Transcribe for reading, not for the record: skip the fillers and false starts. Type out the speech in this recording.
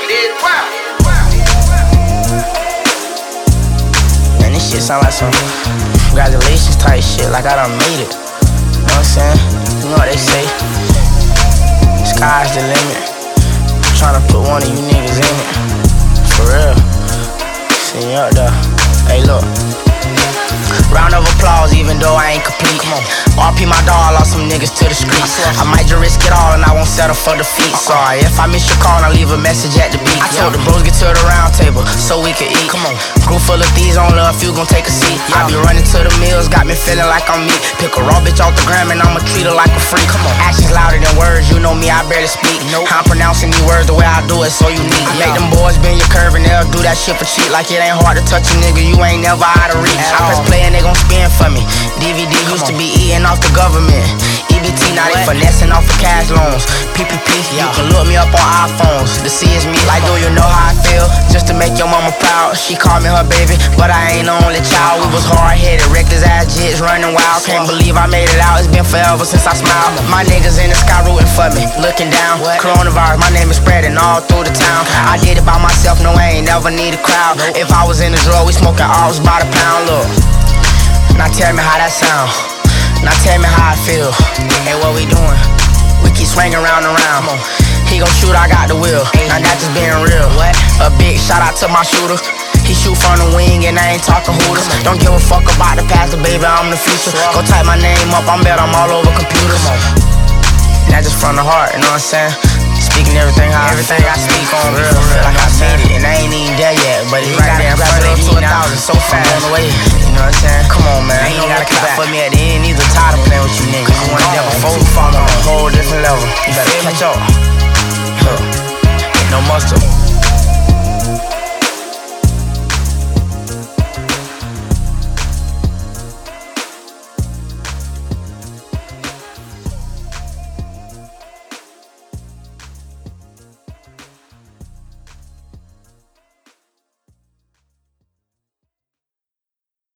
Man, this shit sound like some congratulations type shit, like I done made it. You know what I'm saying? You know what they say? Sky's the limit. I'm tryna put one of you niggas in it. For real. See you up there. Hey, look. Round of applause, even though I ain't complete. RP my dog, lost some niggas to the streets. I might just risk it all and I won't settle for defeat. Sorry if I miss your call and I leave a message at the beat. I told the bros get to the round table so we can eat. Group full of thieves on love, you gon' take a seat. I be running to the mills, got me feeling like I'm meat. Pick a raw bitch off the gram and I'ma treat her like a freak. Actions louder than words, you know me, I barely speak. I'm pronouncing these words the way I do it, so unique. Make them boys bend your curve and they'll do that shit for cheap. Like it ain't hard to touch a nigga, you ain't never out of reach. I press play and they gon' spin for me. DVD used to be eating off the government. EBT, now they finessing off of cash loans. PPP, you can look me up on iPhones. The C is me, like do you know how I feel? Just to make your mama proud. She called me her baby, but I ain't the only child. We was hard-headed, reckless ass jits running wild. Can't believe I made it out, it's been forever since I smiled. My niggas in the sky rooting for me, looking down. Coronavirus, my name is spreading all through the town. I did it by myself, no I ain't never need a crowd. If I was in the drug, we smoking ours by the pound, look. Now tell me how that sound. Now tell me how I feel. Hey, what we doing? We keep swinging round and round. He gon' shoot, I got the wheel. Now that's just being real. A big shout out to my shooter. He shoot from the wing and I ain't talking hooters. Don't give a fuck about the past, baby, I'm the future. Go type my name up, I'm bet I'm all over computers. And that's just from the heart, you know what I'm saying? Speaking everything I speak on real, feel like I made it. And I ain't even there yet, but it's right there in front of me now. So fast, on the way, you know what I'm saying? Come on, man, you ain't gotta clap for me at the end either. Tired of playing with you niggas. You wanna never fold, fall on a whole different level. You better catch up. No mustard.